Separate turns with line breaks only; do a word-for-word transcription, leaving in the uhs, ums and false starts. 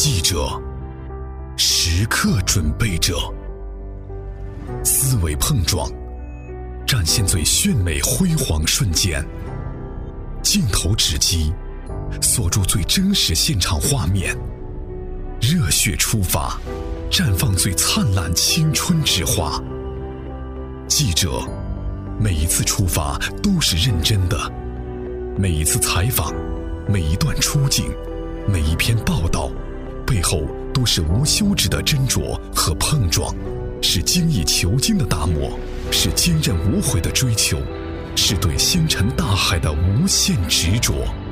记者时刻准备着，思维碰撞，展现最炫美辉煌瞬间，镜头直击，锁住最真实现场画面，热血出发，绽放最灿烂青春之花。记者每一次出发都是认真的，每一次采访，每一段出镜，每一篇报道，背后都是无休止的斟酌和碰撞，是精益求精的打磨，是坚韧无悔的追求，是对星辰大海的无限执着。